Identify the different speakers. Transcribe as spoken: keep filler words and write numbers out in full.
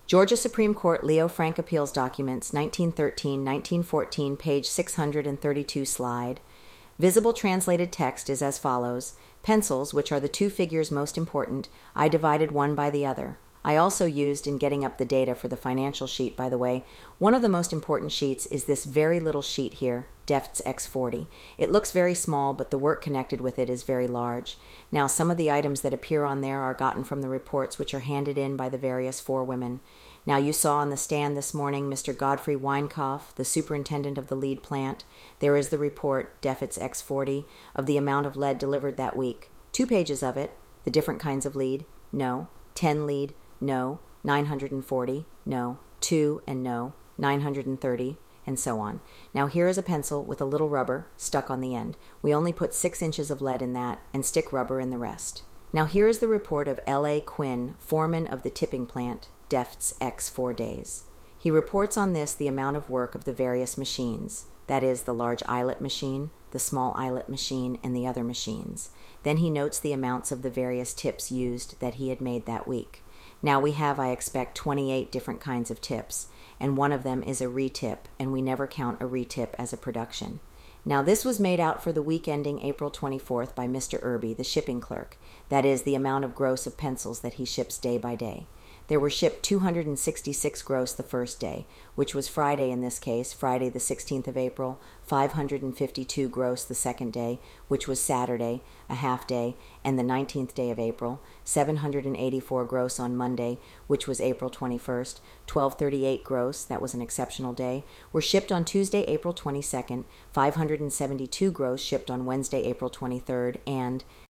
Speaker 1: Georgia Supreme Court Leo Frank Appeals Documents, nineteen thirteen, nineteen fourteen, page six hundred thirty-two slide. Visible translated text is as follows. Pencils, which are the two figures most important, I divided one by the other. I also used, in getting up the data for the financial sheet, by the way, one of the most important sheets is this very little sheet here, D E F T S X forty. It looks very small, but the work connected with it is very large. Now, some of the items that appear on there are gotten from the reports which are handed in by the various forewomen. Now, you saw on the stand this morning Mister Godfrey Weinkauf, the superintendent of the lead plant. There is the report, D E F T S X forty, of the amount of lead delivered that week. Two pages of it, the different kinds of lead, no. ten lead, no. nine hundred forty, no. two and no. nine hundred thirty, and so on. Now here is a pencil with a little rubber stuck on the end. We only put six inches of lead in that and stick rubber in the rest. Now here is the report of L A Quinn, foreman of the tipping plant, D E F T S X four days. He reports on this the amount of work of the various machines, that is, the large eyelet machine, the small eyelet machine, and the other machines. Then he notes the amounts of the various tips used that he had made that week. Now we have, I expect, twenty-eight different kinds of tips, and one of them is a retip, and we never count a retip as a production. Now this was made out for the week ending April twenty-fourth by Mister Irby, the shipping clerk, that is, the amount of gross of pencils that he ships day by day. There were shipped two hundred sixty-six gross the first day, which was Friday in this case, Friday the sixteenth of April, five hundred fifty-two gross the second day, which was Saturday, a half day, and the nineteenth day of April, seven hundred eighty-four gross on Monday, which was April twenty-first, twelve thirty-eight gross, that was an exceptional day, were shipped on Tuesday, April twenty-second, five hundred seventy-two gross shipped on Wednesday, April twenty-third, and